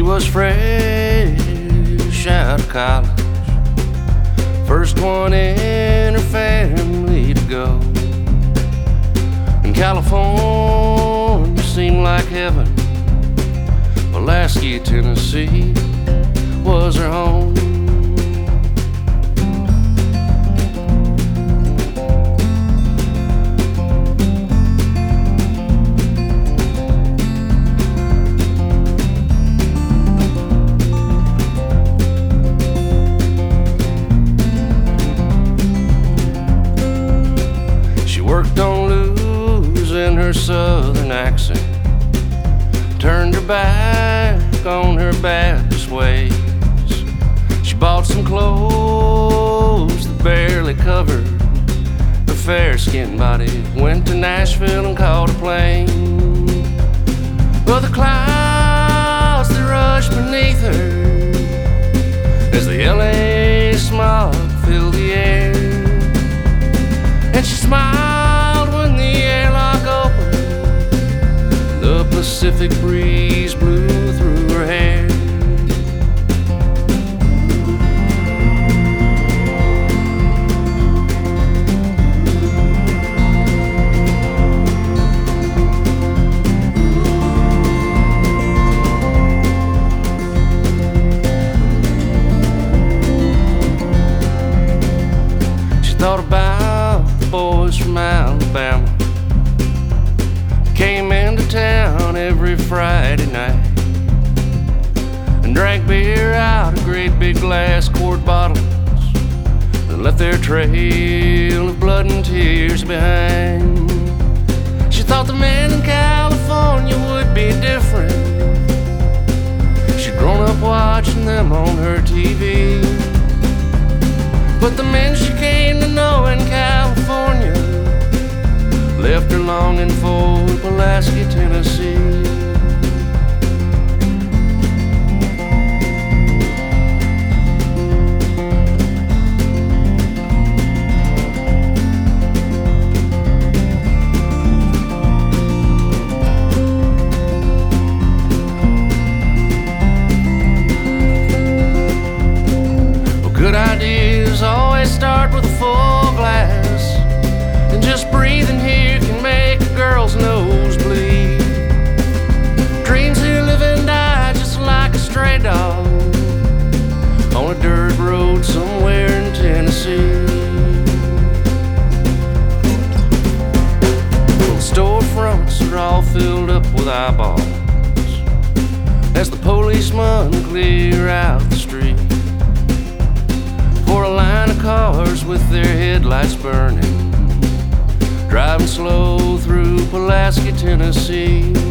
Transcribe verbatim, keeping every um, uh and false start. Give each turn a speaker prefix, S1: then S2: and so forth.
S1: was fresh out of college, first one in her family to go. And California seemed like heaven. Pulaski, Tennessee was her home. Worked on losing her southern accent, turned her back on her Baptist ways. She bought some clothes that barely covered her fair-skinned body, went to Nashville and caught a plane. Well, the clouds that rushed beneath her as the L A smog filled the air, and she smiled when the airlock opened. The Pacific breeze blew through her hair. She thought about boys from Alabama, came into town every Friday night and drank beer out of great big glass quart bottles and left their trail of blood and tears behind. She thought the men in California would be different. She'd grown up watching them on her T V, but the men she came to know in California left her longing for Pulaski, Tennessee. Well, good ideas always start with a full glass, and just breathing here can make a girl's nose bleed. Dreams here live and die just like a stray dog on a dirt road somewhere in Tennessee. Well, storefronts are all filled up with eyeballs as the policemen clear out the street for a line of cars with their headlights burning, driving slow through Pulaski, Tennessee.